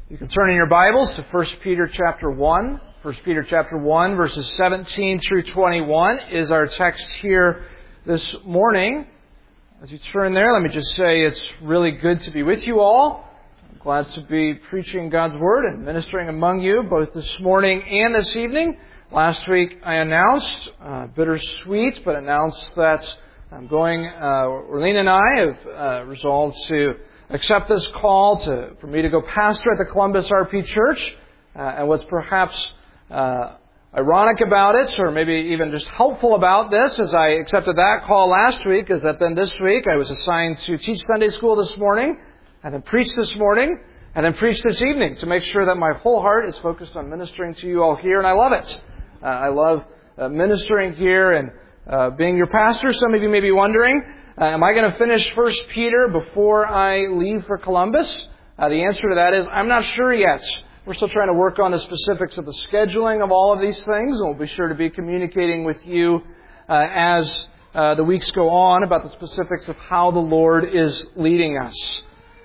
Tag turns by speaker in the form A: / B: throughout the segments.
A: You can turn in your Bibles to 1 Peter chapter 1. 1 Peter chapter 1, verses 17 through 21 is our text here this morning. As you turn there, let me just say it's really good to be with you all. I'm glad to be preaching God's Word and ministering among you both this morning and this evening. Last week I announced, bittersweet, but announced that I'm going, Orlene and I have resolved to accept this call for me to go pastor at the Columbus RP Church. And what's perhaps ironic about it, or maybe even just helpful about this, as I accepted that call last week, is that then this week I was assigned to teach Sunday school this morning, and then preach this morning, and then preach this evening, to make sure that my whole heart is focused on ministering to you all here, and I love it. I love ministering here and being your pastor. Some of you may be wondering, am I going to finish 1 Peter before I leave for Columbus? The answer to that is, I'm not sure yet. We're still trying to work on the specifics of the scheduling of all of these things, and we'll be sure to be communicating with you as the weeks go on about the specifics of how the Lord is leading us.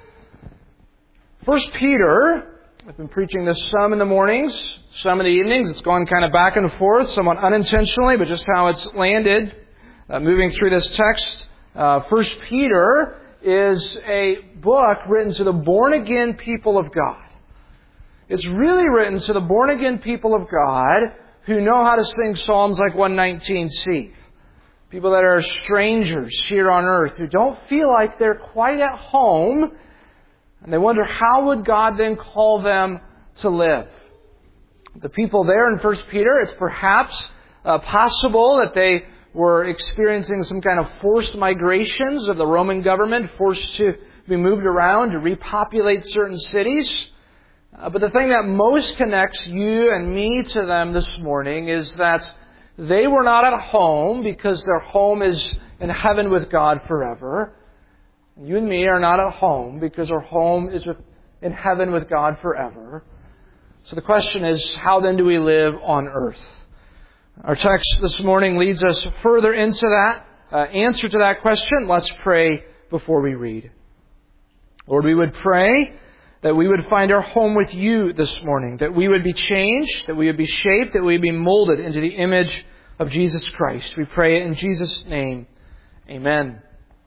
A: 1 Peter, I've been preaching this some in the mornings, some in the evenings. It's gone kind of back and forth, somewhat unintentionally, but just how it's landed. Moving through this text, 1 Peter is a book written to the born-again people of God. It's really written to the born-again people of God who know how to sing Psalms like 119c. People that are strangers here on earth, who don't feel like they're quite at home, and they wonder how would God then call them to live. The people there in 1 Peter, it's perhaps possible that they were experiencing some kind of forced migrations of the Roman government, forced to be moved around to repopulate certain cities. But the thing that most connects you and me to them this morning is that they were not at home because their home is in heaven with God forever. You and me are not at home because our home is in heaven with God forever. So the question is, how then do we live on earth? Our text this morning leads us further into that answer to that question. Let's pray before we read. Lord, we would pray that we would find our home with you this morning, that we would be changed, that we would be shaped, that we would be molded into the image of Jesus Christ. We pray it in Jesus' name. Amen.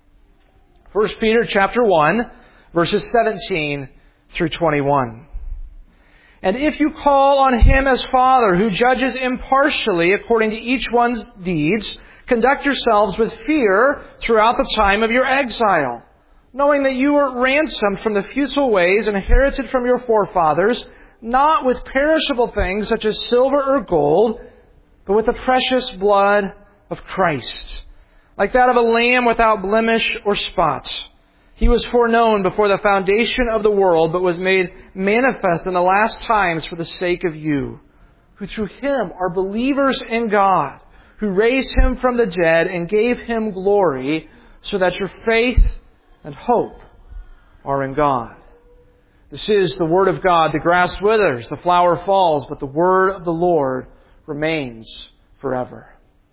A: 1 Peter chapter 1, verses 17 through 21. And if you call on Him as Father, who judges impartially according to each one's deeds, conduct yourselves with fear throughout the time of your exile, knowing that you were ransomed from the futile ways inherited from your forefathers, not with perishable things such as silver or gold, but with the precious blood of Christ, like that of a lamb without blemish or spot. He was foreknown before the foundation of the world, but was made manifest in the last times for the sake of you, who through Him are believers in God, who raised Him from the dead and gave Him glory, so that your faith and hope are in God. This is the Word of God. The grass withers, the flower falls, but the Word of the Lord remains forever.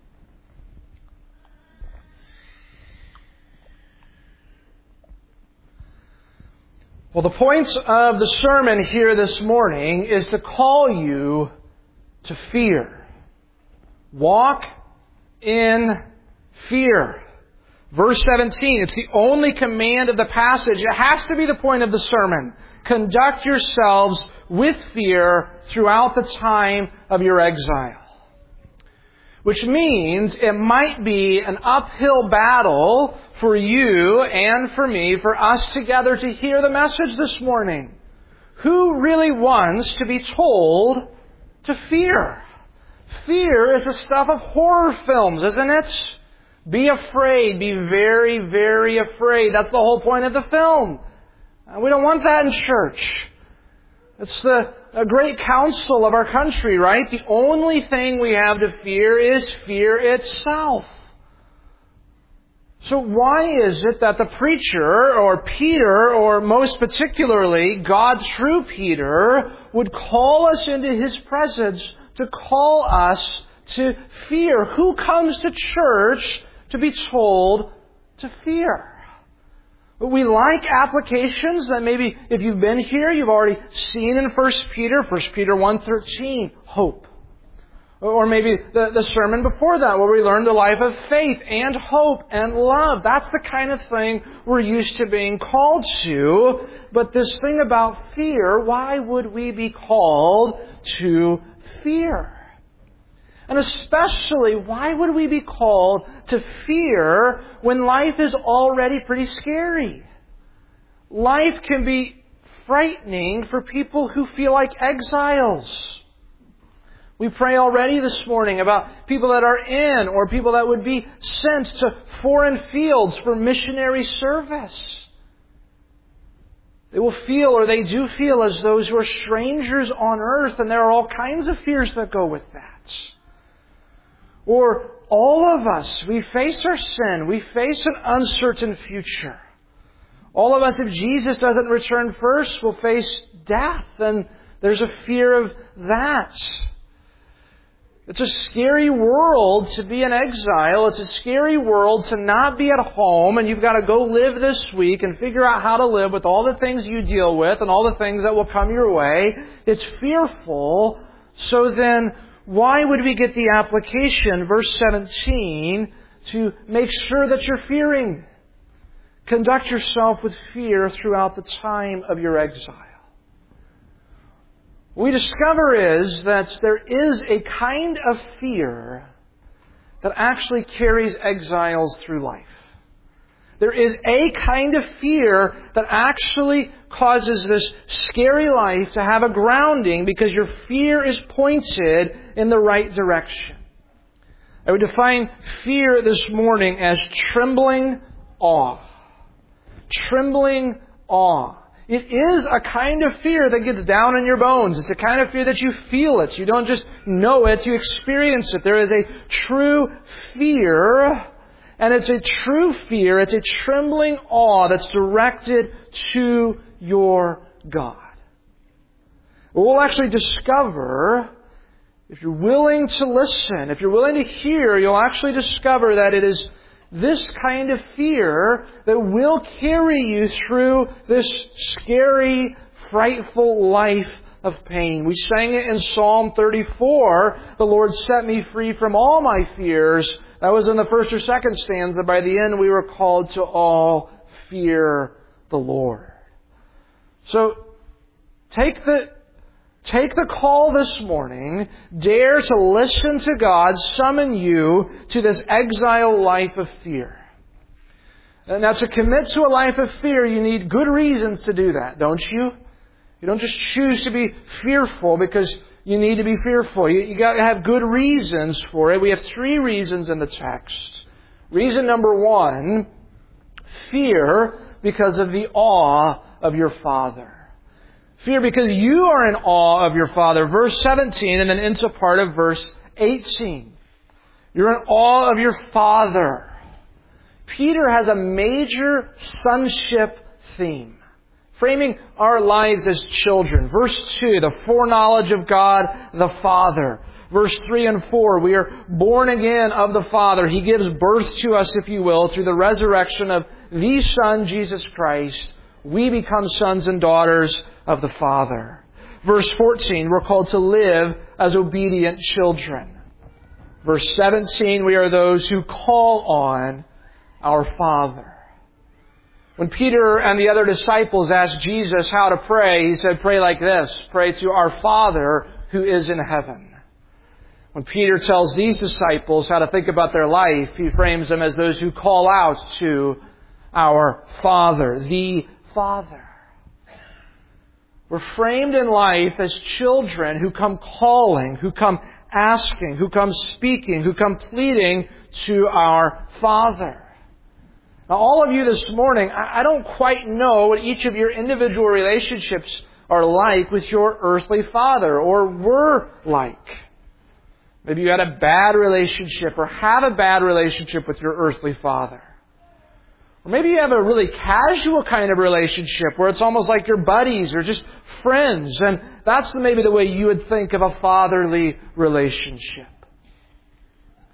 A: Well, the point of the sermon here this morning is to call you to fear. Walk in fear. Verse 17, it's the only command of the passage. It has to be the point of the sermon. Conduct yourselves with fear throughout the time of your exile. Which means it might be an uphill battle for you and for me, for us together to hear the message this morning. Who really wants to be told to fear? Fear is the stuff of horror films, isn't it? Be afraid. Be very, very afraid. That's the whole point of the film. We don't want that in church. It's a great counsel of our country, right? The only thing we have to fear is fear itself. So why is it that the preacher, or Peter, or most particularly God's true Peter, would call us into His presence to call us to fear? Who comes to church to be told to fear? We like applications that maybe if you've been here, you've already seen in 1 Peter 1:13, hope. Or maybe the sermon before that where we learned the life of faith and hope and love. That's the kind of thing we're used to being called to. But this thing about fear, why would we be called to fear? And especially, why would we be called to fear when life is already pretty scary? Life can be frightening for people who feel like exiles. We pray already this morning about people that are in or people that would be sent to foreign fields for missionary service. They will feel, or they do feel, as those who are strangers on earth, and there are all kinds of fears that go with that. Or all of us, we face our sin. We face an uncertain future. All of us, if Jesus doesn't return first, will face death. And there's a fear of that. It's a scary world to be in exile. It's a scary world to not be at home. And you've got to go live this week and figure out how to live with all the things you deal with and all the things that will come your way. It's fearful. So then, why would we get the application, verse 17, to make sure that you're fearing? Conduct yourself with fear throughout the time of your exile. What we discover is that there is a kind of fear that actually carries exiles through life. There is a kind of fear that actually causes this scary life to have a grounding because your fear is pointed in the right direction. I would define fear this morning as trembling awe. Trembling awe. It is a kind of fear that gets down in your bones. It's a kind of fear that you feel it. You don't just know it, you experience it. There is a true fear. And it's a true fear, it's a trembling awe that's directed to your God. We'll actually discover, if you're willing to listen, if you're willing to hear, you'll actually discover that it is this kind of fear that will carry you through this scary, frightful life of pain. We sang it in Psalm 34, "The Lord set me free from all my fears." That was in the first or second stanza. By the end, we were called to all fear the Lord. So, take the call this morning. Dare to listen to God summon you to this exile life of fear. And now, to commit to a life of fear, you need good reasons to do that, don't you? You don't just choose to be fearful because you need to be fearful. You got to have good reasons for it. We have 3 reasons in the text. Reason number 1, fear because of the awe of your Father. Fear because you are in awe of your Father. Verse 17 and then into part of verse 18. You're in awe of your Father. Peter has a major sonship theme, framing our lives as children. Verse 2, the foreknowledge of God the Father. Verse 3 and 4, we are born again of the Father. He gives birth to us, if you will, through the resurrection of the Son, Jesus Christ. We become sons and daughters of the Father. Verse 14, we're called to live as obedient children. Verse 17, we are those who call on our Father. When Peter and the other disciples asked Jesus how to pray, He said, pray like this, pray to our Father who is in heaven. When Peter tells these disciples how to think about their life, he frames them as those who call out to our Father, the Father. We're framed in life as children who come calling, who come asking, who come speaking, who come pleading to our Father. Now, all of you this morning, I don't quite know what each of your individual relationships are like with your earthly father, or were like. Maybe you had a bad relationship, or have a bad relationship with your earthly father. Or maybe you have a really casual kind of relationship where it's almost like you're buddies or just friends. And that's maybe the way you would think of a fatherly relationship.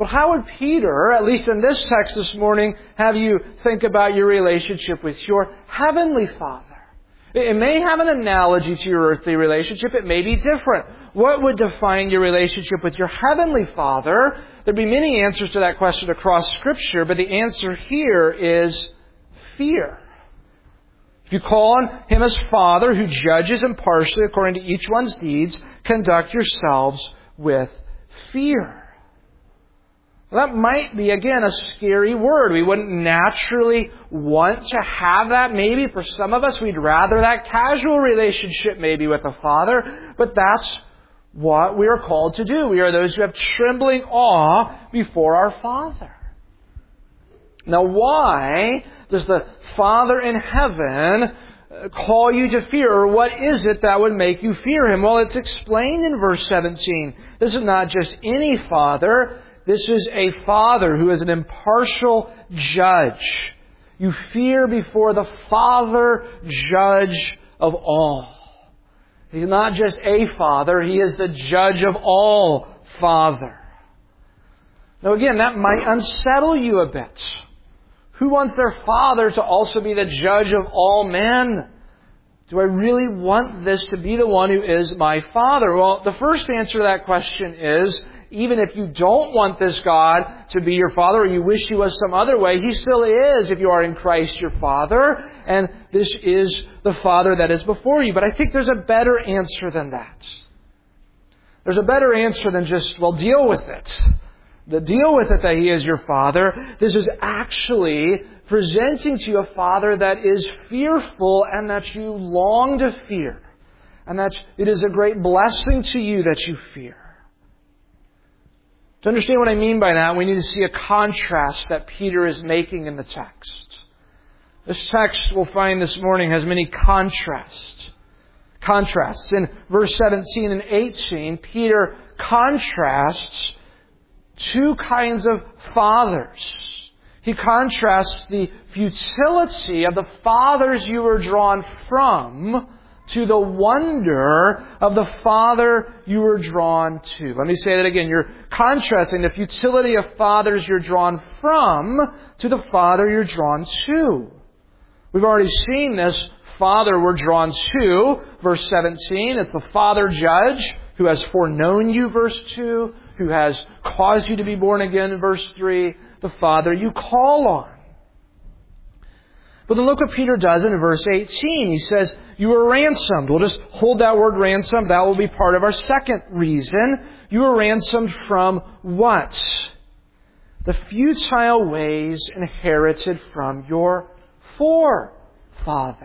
A: But how would Peter, at least in this text this morning, have you think about your relationship with your Heavenly Father? It may have an analogy to your earthly relationship. It may be different. What would define your relationship with your Heavenly Father? There'd be many answers to that question across Scripture, but the answer here is fear. If you call on Him as Father, who judges impartially according to each one's deeds, conduct yourselves with fear. Well, that might be, again, a scary word. We wouldn't naturally want to have that. Maybe for some of us, we'd rather that casual relationship maybe with a father. But that's what we are called to do. We are those who have trembling awe before our Father. Now, why does the Father in heaven call you to fear? Or what is it that would make you fear Him? Well, it's explained in verse 17. This is not just any Father. This is a Father who is an impartial judge. You fear before the Father, judge of all. He's not just a Father, He is the judge of all Father. Now again, that might unsettle you a bit. Who wants their Father to also be the judge of all men? Do I really want this to be the one who is my Father? Well, the first answer to that question is, even if you don't want this God to be your Father, or you wish He was some other way, He still is, if you are in Christ, your Father. And this is the Father that is before you. But I think there's a better answer than that. There's a better answer than just, well, deal with it. Deal with it that He is your Father. This is actually presenting to you a Father that is fearful and that you long to fear. And that it is a great blessing to you that you fear. To understand what I mean by that, we need to see a contrast that Peter is making in the text. This text we'll find this morning has many contrasts. In verse 17 and 18, Peter contrasts two kinds of fathers. He contrasts the futility of the fathers you were drawn from to the wonder of the Father you were drawn to. Let me say that again. You're contrasting the futility of fathers you're drawn from to the Father you're drawn to. We've already seen this Father we're drawn to, verse 17. It's the Father Judge who has foreknown you, verse 2, who has caused you to be born again, verse 3, the Father you call on. But then look what Peter does in verse 18. He says, you were ransomed. We'll just hold that word ransomed. That will be part of our second reason. You were ransomed from what? The futile ways inherited from your forefathers.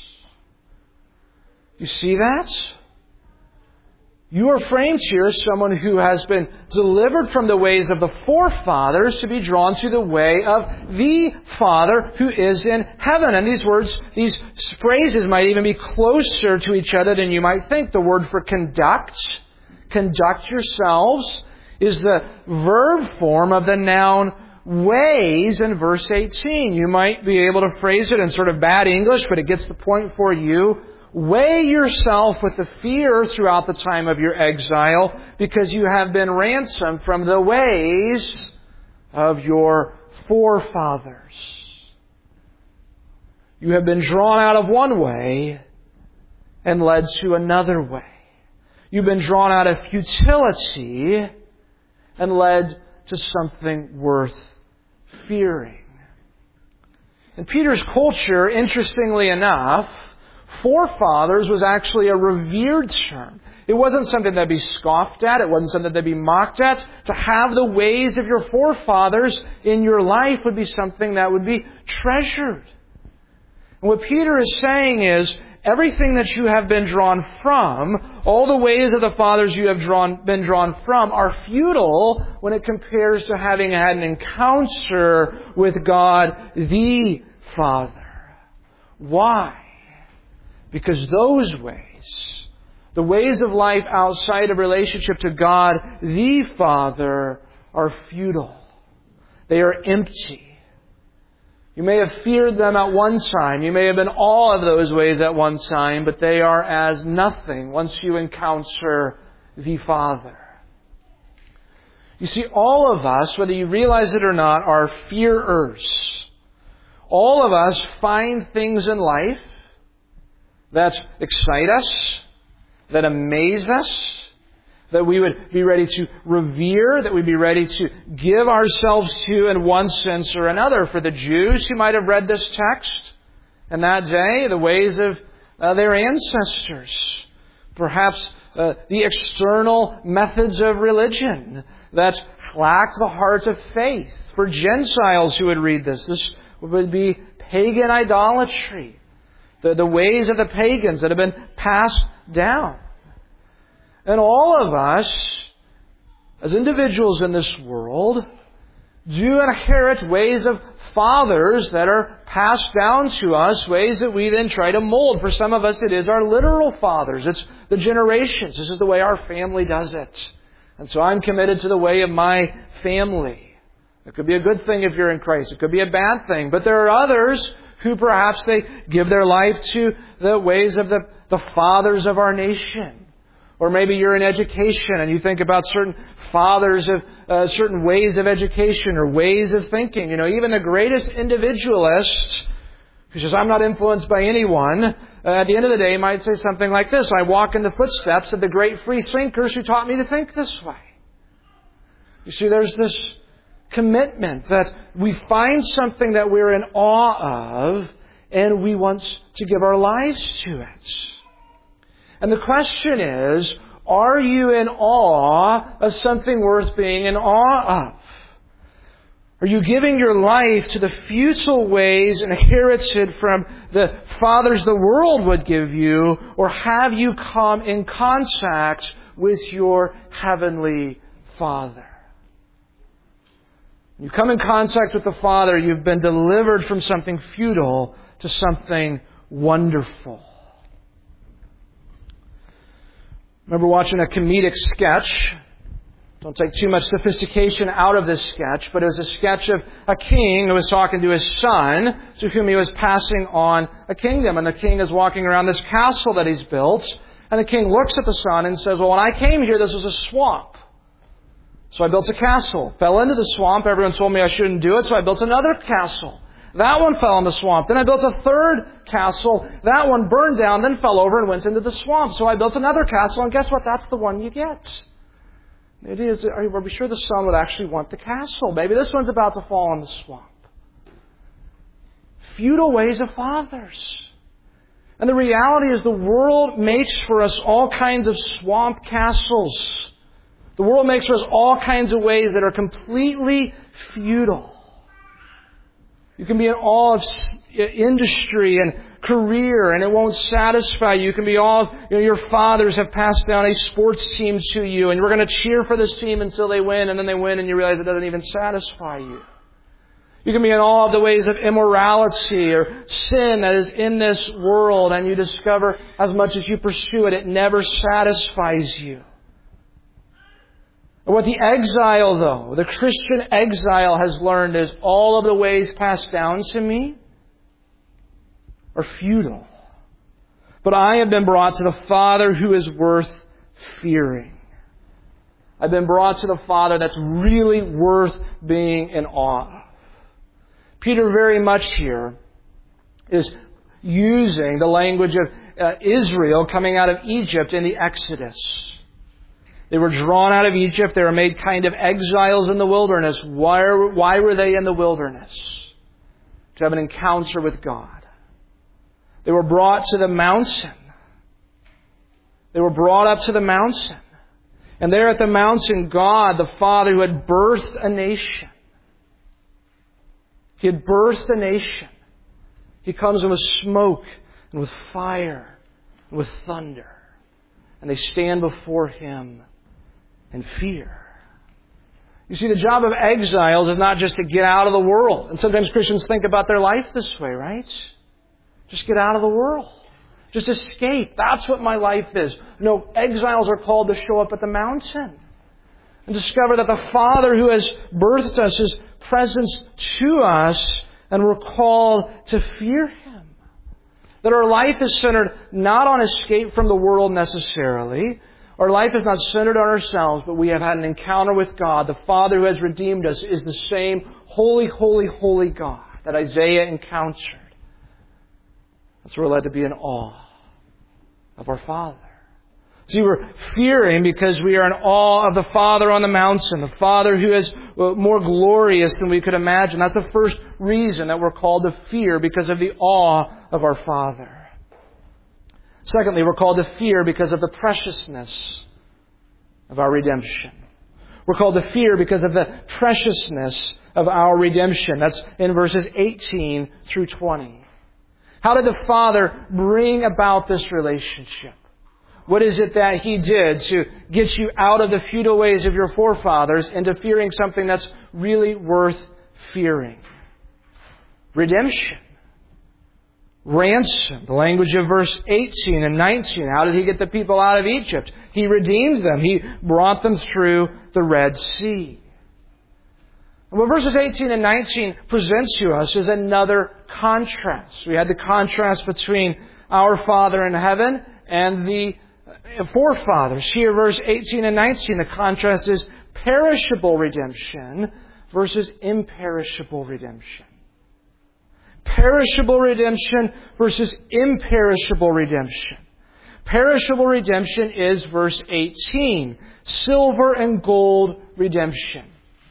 A: You see that? You are framed here as someone who has been delivered from the ways of the forefathers to be drawn to the way of the Father who is in heaven. And these phrases might even be closer to each other than you might think. The word for conduct yourselves, is the verb form of the noun ways in verse 18. You might be able to phrase it in sort of bad English, but it gets the point for you. Weigh yourself with the fear throughout the time of your exile, because you have been ransomed from the ways of your forefathers. You have been drawn out of one way and led to another way. You've been drawn out of futility and led to something worth fearing. In Peter's culture, interestingly enough, forefathers was actually a revered term. It wasn't something that'd be scoffed at. It wasn't something that'd be mocked at. To have the ways of your forefathers in your life would be something that would be treasured. And what Peter is saying is, everything that you have been drawn from, all the ways of the fathers you have been drawn from, are futile when it compares to having had an encounter with God, the Father. Why? Because those ways, the ways of life outside of relationship to God, the Father, are futile. They are empty. You may have feared them at one time. You may have been all of those ways at one time, but they are as nothing once you encounter the Father. You see, all of us, whether you realize it or not, are fearers. All of us find things in life that excite us, that amaze us, that we would be ready to revere, that we'd be ready to give ourselves to in one sense or another. For the Jews who might have read this text in that day, the ways of their ancestors, perhaps the external methods of religion that lacked the heart of faith. For Gentiles who would read this would be pagan idolatry, the ways of the pagans that have been passed down. And all of us, as individuals in this world, do inherit ways of fathers that are passed down to us, ways that we then try to mold. For some of us, it is our literal fathers. It's the generations. This is the way our family does it. And so I'm committed to the way of my family. It could be a good thing if you're in Christ. It could be a bad thing. But there are others who perhaps they give their life to the ways of the fathers of our nation. Or maybe you're in education and you think about certain fathers of certain ways of education or ways of thinking. Even the greatest individualist who says, I'm not influenced by anyone, at the end of the day might say something like this: I walk in the footsteps of the great free thinkers who taught me to think this way. You see, there's this commitment that we find something that we're in awe of and we want to give our lives to it. And the question is, are you in awe of something worth being in awe of? Are you giving your life to the futile ways inherited from the fathers the world would give you? Or have you come in contact with your Heavenly Father? When you come in contact with the Father, you've been delivered from something futile to something wonderful. I remember watching a comedic sketch. Don't take too much sophistication out of this sketch, but it was a sketch of a king who was talking to his son, to whom he was passing on a kingdom. And the king is walking around this castle that he's built, and the king looks at the son and says, well, when I came here, this was a swamp. So I built a castle. Fell into the swamp. Everyone told me I shouldn't do it, so I built another castle. That one fell in the swamp. Then I built a third castle. That one burned down, then fell over and went into the swamp. So I built another castle, and guess what? That's the one you get. The idea is, are we sure the son would actually want the castle? Maybe this one's about to fall in the swamp. Futile ways of fathers. And the reality is the world makes for us all kinds of swamp castles. The world makes for us all kinds of ways that are completely futile. You can be in awe of industry and career, and it won't satisfy you. You can be all, your fathers have passed down a sports team to you, and you're going to cheer for this team until they win, and then they win, and you realize it doesn't even satisfy you. You can be in awe of the ways of immorality or sin that is in this world, and you discover as much as you pursue it, it never satisfies you. What the exile, though, the Christian exile has learned is all of the ways passed down to me are futile. But I have been brought to the Father who is worth fearing. I've been brought to the Father that's really worth being in awe of. Peter very much here is using the language of Israel coming out of Egypt in the Exodus. They were drawn out of Egypt. They were made kind of exiles in the wilderness. Why were they in the wilderness? To have an encounter with God. They were brought to the mountain. They were brought up to the mountain. And there at the mountain, God, the Father who had birthed a nation. He had birthed a nation. He comes in with smoke and with fire and with thunder. And they stand before Him in fear. You see, the job of exiles is not just to get out of the world. And sometimes Christians think about their life this way, right? Just get out of the world. Just escape. That's what my life is. No, exiles are called to show up at the mountain and discover that the Father who has birthed us is present to us, and we're called to fear Him. That our life is centered not on escape from the world necessarily, Our life is not centered on ourselves, but we have had an encounter with God. The Father who has redeemed us is the same holy, holy, holy God that Isaiah encountered. That's why we're led to be in awe of our Father. See, we're fearing because we are in awe of the Father on the mountain, the Father who is more glorious than we could imagine. That's the first reason that we're called to fear, because of the awe of our Father. Secondly, we're called to fear because of the preciousness of our redemption. We're called to fear because of the preciousness of our redemption. That's in verses 18 through 20. How did the Father bring about this relationship? What is it that He did to get you out of the futile ways of your forefathers into fearing something that's really worth fearing? Redemption. Ransom. The language of verse 18 and 19. How did He get the people out of Egypt? He redeemed them. He brought them through the Red Sea. And what verses 18 and 19 presents to us is another contrast. We had the contrast between our Father in heaven and the forefathers. Here, verse 18 and 19, the contrast is perishable redemption versus imperishable redemption. Perishable redemption versus imperishable redemption. Perishable redemption is verse 18. Silver and gold redemption.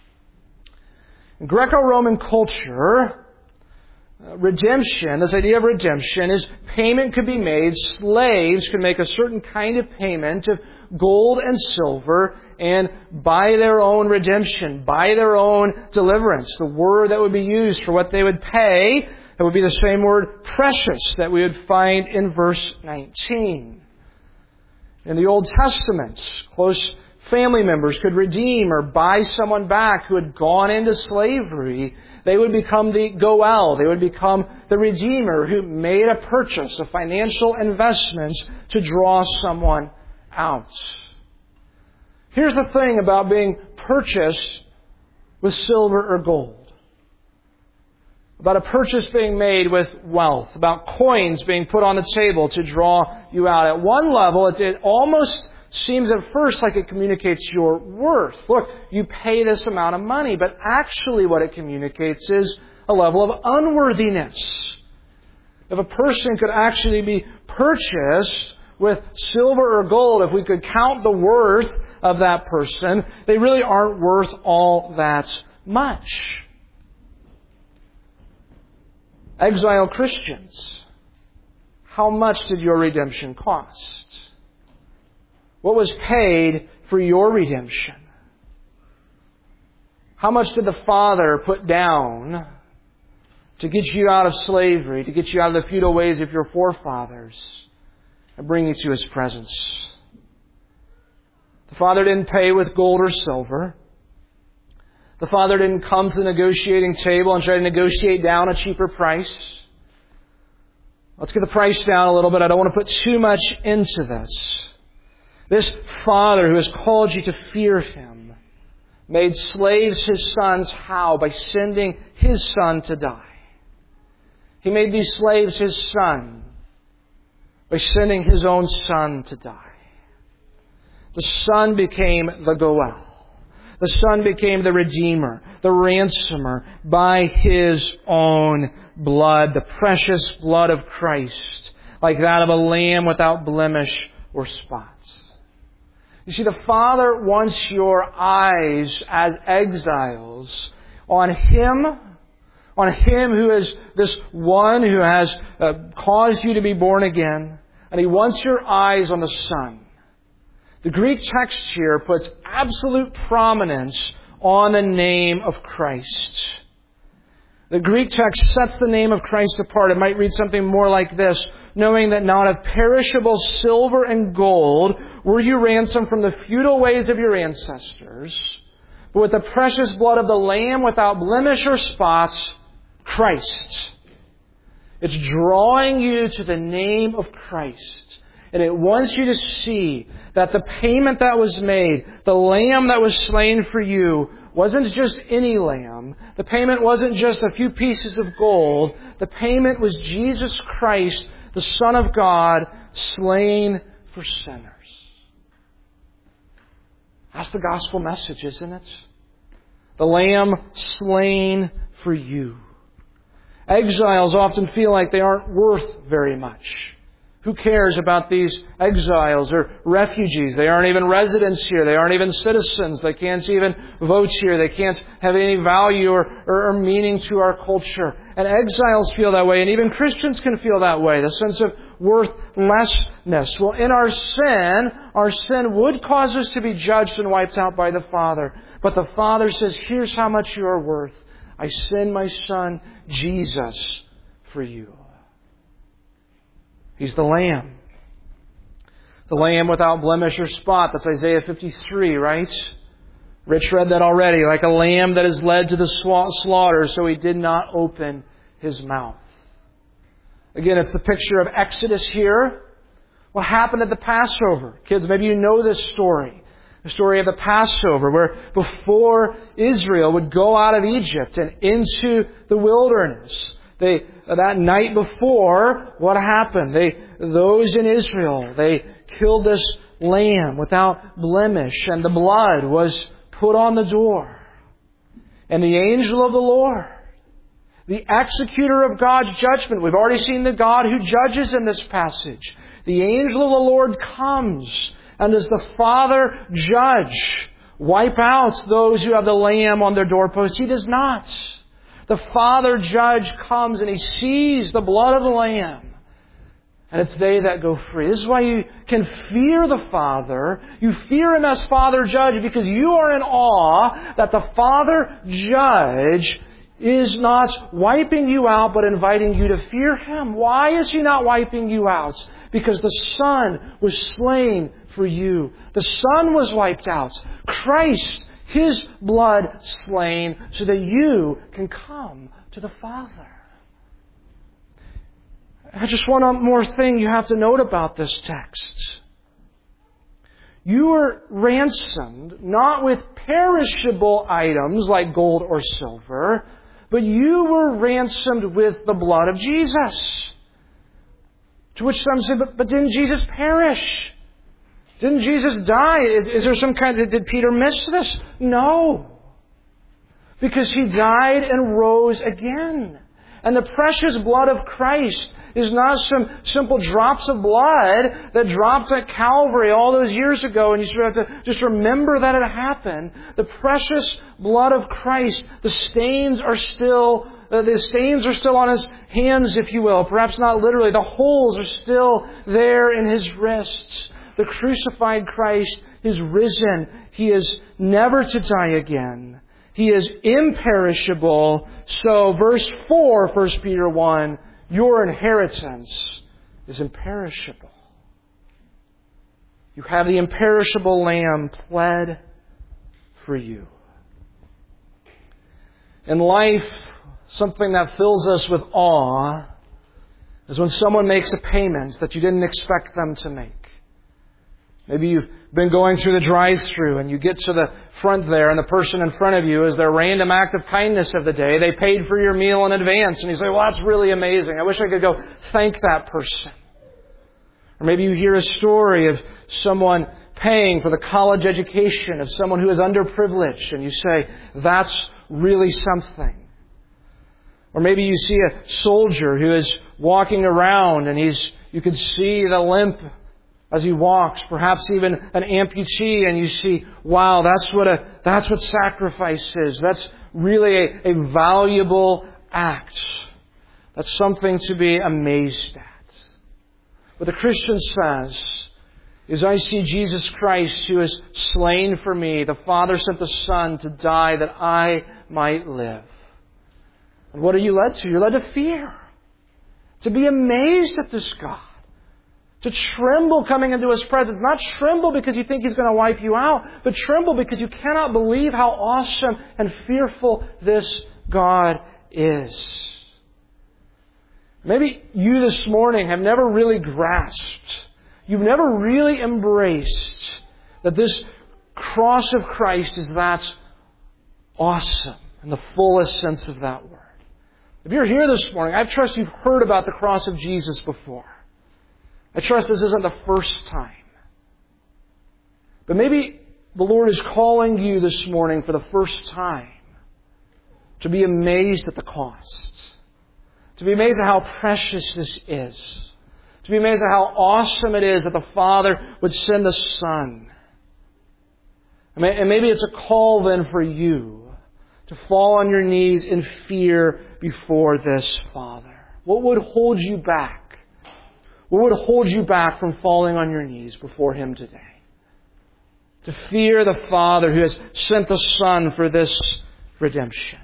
A: In Greco-Roman culture, redemption, this idea of redemption, is payment could be made. Slaves could make a certain kind of payment of gold and silver and buy their own redemption, buy their own deliverance. The word that would be used for what they would pay, that would be the same word, precious, that we would find in verse 19. In the Old Testament, close family members could redeem or buy someone back who had gone into slavery. They would become the Goel. They would become the Redeemer who made a purchase, a financial investment to draw someone out. Here's the thing about being purchased with silver or gold. About a purchase being made with wealth. About coins being put on the table to draw you out. At one level, it almost seems at first like it communicates your worth. Look, you pay this amount of money, but actually what it communicates is a level of unworthiness. If a person could actually be purchased with silver or gold, if we could count the worth of that person, they really aren't worth all that much. Exiled Christians, how much did your redemption cost? What was paid for your redemption? How much did the Father put down to get you out of slavery, to get you out of the futile ways of your forefathers, and bring you to His presence? The Father didn't pay with gold or silver. The Father didn't come to the negotiating table and try to negotiate down a cheaper price. Let's get the price down a little bit. I don't want to put too much into this. This Father who has called you to fear Him made slaves His sons how? By sending His Son to die. He made these slaves His Son by sending His own Son to die. The Son became the Goel. The Son became the Redeemer, the Ransomer, by His own blood, the precious blood of Christ, like that of a lamb without blemish or spots. You see, the Father wants your eyes as exiles on Him who is this one who has caused you to be born again, and He wants your eyes on the Son. The Greek text here puts absolute prominence on the name of Christ. The Greek text sets the name of Christ apart. It might read something more like this: knowing that not of perishable silver and gold were you ransomed from the futile ways of your ancestors, but with the precious blood of the Lamb without blemish or spots, Christ. It's drawing you to the name of Christ. And it wants you to see that the payment that was made, the lamb that was slain for you, wasn't just any lamb. The payment wasn't just a few pieces of gold. The payment was Jesus Christ, the Son of God, slain for sinners. That's the gospel message, isn't it? The Lamb slain for you. Exiles often feel like they aren't worth very much. Who cares about these exiles or refugees? They aren't even residents here. They aren't even citizens. They can't even vote here. They can't have any value or meaning to our culture. And exiles feel that way, and even Christians can feel that way, the sense of worthlessness. Well, in our sin would cause us to be judged and wiped out by the Father. But the Father says, here's how much you are worth. I send my Son, Jesus, for you. He's the Lamb. The Lamb without blemish or spot. That's Isaiah 53, right? Rich read that already. Like a lamb that is led to the slaughter, so he did not open his mouth. Again, it's the picture of Exodus here. What happened at the Passover? Kids, maybe you know this story. The story of the Passover, where before Israel would go out of Egypt and into the wilderness, that night before, what happened? Those in Israel, they killed this lamb without blemish, and the blood was put on the door. And the angel of the Lord, the executor of God's judgment, we've already seen the God who judges in this passage. The angel of the Lord comes, and does the Father judge, wipe out those who have the lamb on their doorpost? He does not. The Father Judge comes and He sees the blood of the Lamb. And it's they that go free. This is why you can fear the Father. You fear Him as Father Judge because you are in awe that the Father Judge is not wiping you out but inviting you to fear Him. Why is He not wiping you out? Because the Son was slain for you. The Son was wiped out. Christ, His blood slain so that you can come to the Father. Just one more thing you have to note about this text. You were ransomed not with perishable items like gold or silver, but you were ransomed with the blood of Jesus. To which some say, but didn't Jesus perish? Didn't Jesus die? Is there some kind of... Did Peter miss this? No. Because He died and rose again. And the precious blood of Christ is not some simple drops of blood that dropped at Calvary all those years ago and you sort of have to just remember that it happened. The precious blood of Christ, the stains are still on His hands, if you will. Perhaps not literally. The holes are still there in His wrists. The crucified Christ is risen. He is never to die again. He is imperishable. So verse 4, 1 Peter 1, your inheritance is imperishable. You have the imperishable Lamb pled for you. In life, something that fills us with awe is when someone makes a payment that you didn't expect them to make. Maybe you've been going through the drive-thru and you get to the front there and the person in front of you is their random act of kindness of the day. They paid for your meal in advance and you say, well, that's really amazing. I wish I could go thank that person. Or maybe you hear a story of someone paying for the college education of someone who is underprivileged and you say, that's really something. Or maybe you see a soldier who is walking around and you can see the limp as he walks, perhaps even an amputee, and you see, wow, that's what sacrifice is. That's really a valuable act. That's something to be amazed at. What the Christian says is, I see Jesus Christ who is slain for me. The Father sent the Son to die that I might live. And what are you led to? You're led to fear. To be amazed at this God. To tremble coming into His presence. Not tremble because you think He's going to wipe you out, but tremble because you cannot believe how awesome and fearful this God is. Maybe you this morning have never really grasped, you've never really embraced that this cross of Christ is that awesome in the fullest sense of that word. If you're here this morning, I trust you've heard about the cross of Jesus before. I trust this isn't the first time. But maybe the Lord is calling you this morning for the first time to be amazed at the cost, to be amazed at how precious this is, to be amazed at how awesome it is that the Father would send the Son. And maybe it's a call then for you to fall on your knees in fear before this Father. What would hold you back? What would hold you back from falling on your knees before Him today? To fear the Father who has sent the Son for this redemption.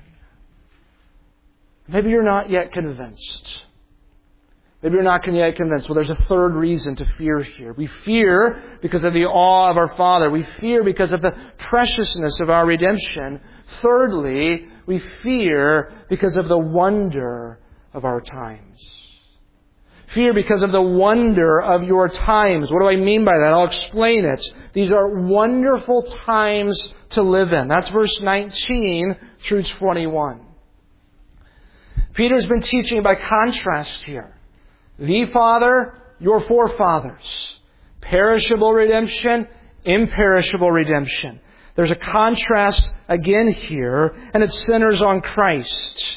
A: Maybe you're not yet convinced. Maybe you're not yet convinced. Well, there's a third reason to fear here. We fear because of the awe of our Father. We fear because of the preciousness of our redemption. Thirdly, we fear because of the wonder of our times. Fear because of the wonder of your times. What do I mean by that? I'll explain it. These are wonderful times to live in. That's verse 19 through 21. Peter's been teaching by contrast here. The Father, your forefathers. Perishable redemption, imperishable redemption. There's a contrast again here, and it centers on Christ.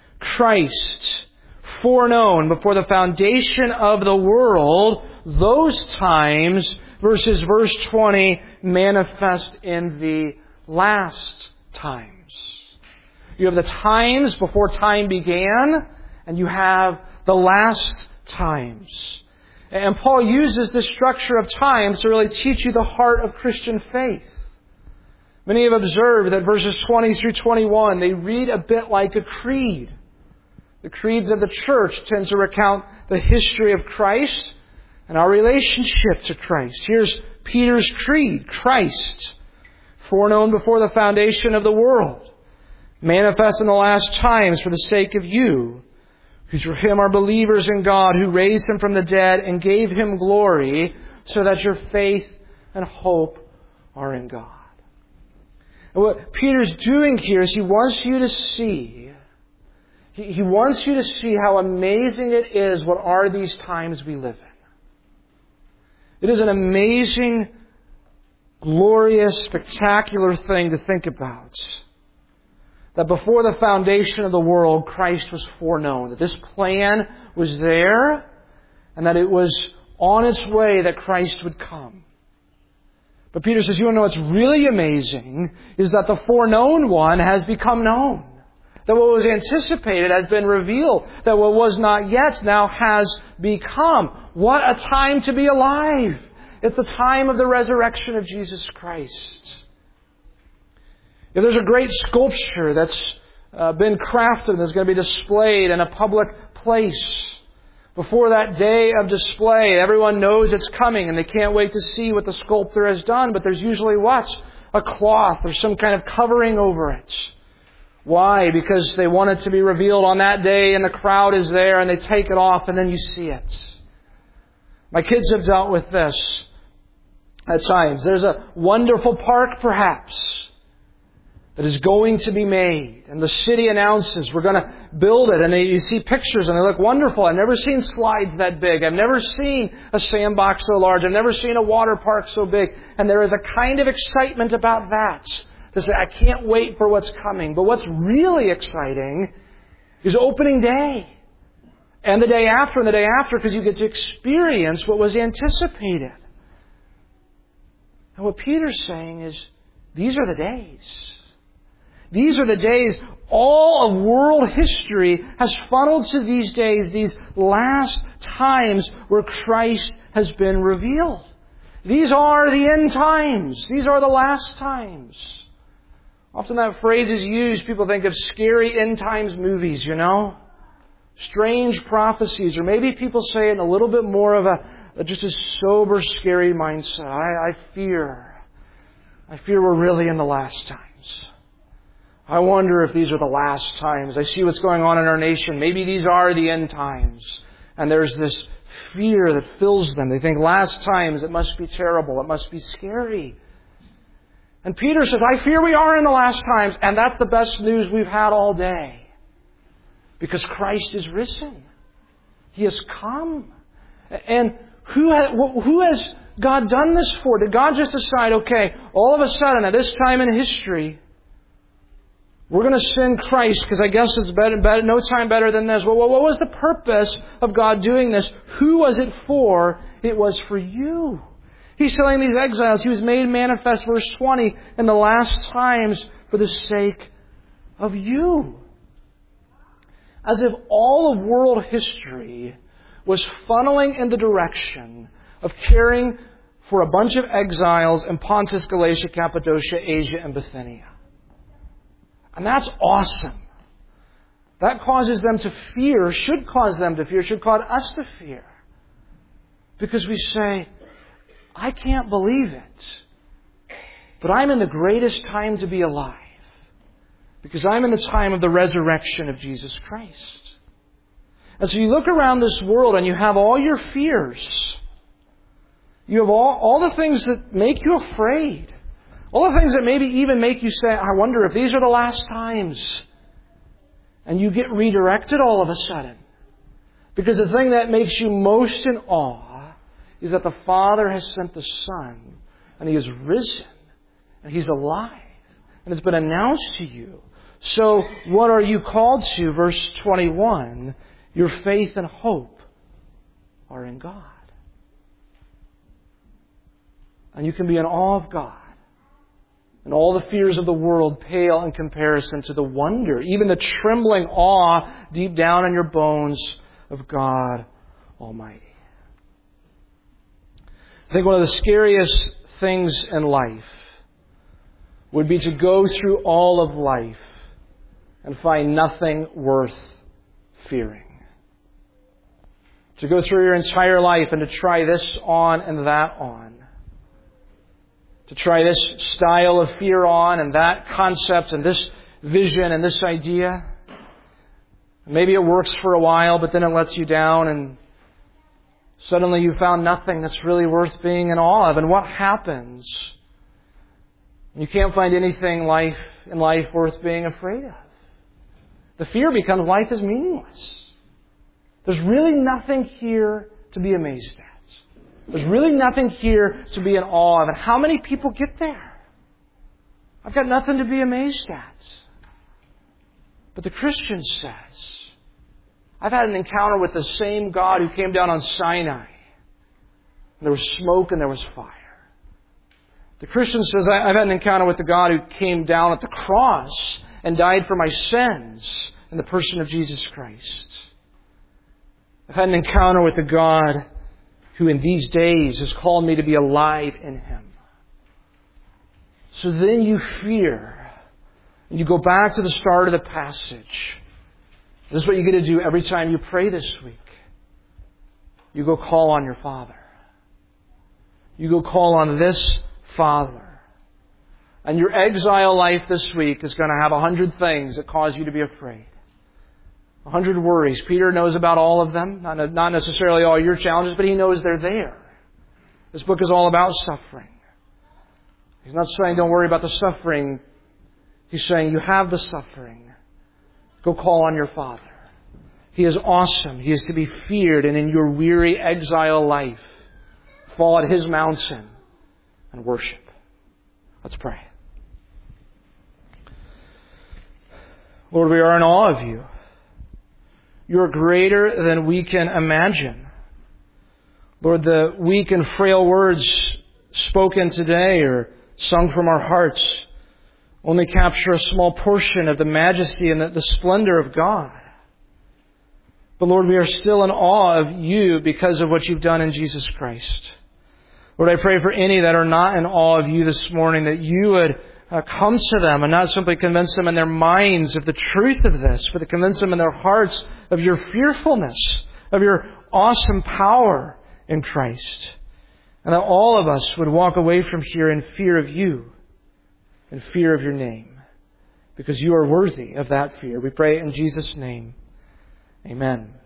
A: Christ, foreknown before the foundation of the world, those times, versus verse 20, manifest in the last times. You have the times before time began, and you have the last times. And Paul uses this structure of times to really teach you the heart of Christian faith. Many have observed that verses 20 through 21, they read a bit like a creed. The creeds of the church tend to recount the history of Christ and our relationship to Christ. Here's Peter's creed. Christ, foreknown before the foundation of the world, manifest in the last times for the sake of you, who through Him are believers in God, who raised Him from the dead and gave Him glory, so that your faith and hope are in God. And what Peter's doing here is he wants you to see, he wants you to see how amazing it is what are these times we live in. It is an amazing, glorious, spectacular thing to think about. That before the foundation of the world, Christ was foreknown. That this plan was there, and that it was on its way that Christ would come. But Peter says, you want to know what's really amazing is that the foreknown one has become known. That what was anticipated has been revealed. That what was not yet now has become. What a time to be alive! It's the time of the resurrection of Jesus Christ. If there's a great sculpture that's been crafted and is going to be displayed in a public place, before that day of display, everyone knows it's coming and they can't wait to see what the sculptor has done. But there's usually what? A cloth or some kind of covering over it. Why? Because they want it to be revealed on that day and the crowd is there and they take it off and then you see it. My kids have dealt with this at times. There's a wonderful park perhaps that is going to be made. And the city announces, we're going to build it. And you see pictures and they look wonderful. I've never seen slides that big. I've never seen a sandbox so large. I've never seen a water park so big. And there is a kind of excitement about that. To say, I can't wait for what's coming. But what's really exciting is opening day. And the day after and the day after, because you get to experience what was anticipated. And what Peter's saying is, these are the days. These are the days. All of world history has funneled to these days, these last times where Christ has been revealed. These are the end times. These are the last times. Often that phrase is used, people think of scary end times movies, you know? Strange prophecies. Or maybe people say it in a little bit more of just a sober, scary mindset. I fear we're really in the last times. I wonder if these are the last times. I see what's going on in our nation. Maybe these are the end times. And there's this fear that fills them. They think last times, it must be terrible. It must be scary. And Peter says, I fear we are in the last times. And that's the best news we've had all day. Because Christ is risen. He has come. And who has God done this for? Did God just decide, okay, all of a sudden at this time in history, we're going to send Christ because I guess it's better, no time better than this. Well, what was the purpose of God doing this? Who was it for? It was for you. He's telling these exiles, He was made manifest, verse 20, in the last times for the sake of you. As if all of world history was funneling in the direction of caring for a bunch of exiles in Pontus, Galatia, Cappadocia, Asia, and Bithynia. And that's awesome. That causes them to fear, should cause them to fear, should cause us to fear. Because we say, I can't believe it, but I'm in the greatest time to be alive. Because I'm in the time of the resurrection of Jesus Christ. And so you look around this world and you have all your fears. You have all the things that make you afraid. All the things that maybe even make you say, I wonder if these are the last times. And you get redirected all of a sudden. Because the thing that makes you most in awe is that the Father has sent the Son. And He is risen. And He's alive. And it's been announced to you. So what are you called to? Verse 21. Your faith and hope are in God. And you can be in awe of God. And all the fears of the world pale in comparison to the wonder, even the trembling awe deep down in your bones of God Almighty. I think one of the scariest things in life would be to go through all of life and find nothing worth fearing. To go through your entire life and to try this on and that on. To try this style of fear on and that concept and this vision and this idea. Maybe it works for a while, but then it lets you down and suddenly you found nothing that's really worth being in awe of. And what happens? You can't find anything in life worth being afraid of. The fear becomes life is meaningless. There's really nothing here to be amazed at. There's really nothing here to be in awe of. And how many people get there? I've got nothing to be amazed at. But the Christian says, I've had an encounter with the same God who came down on Sinai. And there was smoke and there was fire. The Christian says, I've had an encounter with the God who came down at the cross and died for my sins in the person of Jesus Christ. I've had an encounter with the God who in these days has called me to be alive in Him. So then you fear. And you go back to the start of the passage. This is what you get to do every time you pray this week. You go call on your Father. You go call on this Father. And your exile life this week is going to have 100 things that cause you to be afraid. 100 worries. Peter knows about all of them. Not necessarily all your challenges, but he knows they're there. This book is all about suffering. He's not saying don't worry about the suffering. He's saying you have the suffering. Go call on your Father. He is awesome. He is to be feared. And in your weary exile life, fall at His mountain and worship. Let's pray. Lord, we are in awe of You. You are greater than we can imagine. Lord, the weak and frail words spoken today or sung from our hearts only capture a small portion of the majesty and the splendor of God. But Lord, we are still in awe of You because of what You've done in Jesus Christ. Lord, I pray for any that are not in awe of You this morning, that You would come to them and not simply convince them in their minds of the truth of this, but to convince them in their hearts of Your fearfulness, of Your awesome power in Christ. And that all of us would walk away from here in fear of You, in fear of Your name, because You are worthy of that fear. We pray in Jesus' name. Amen.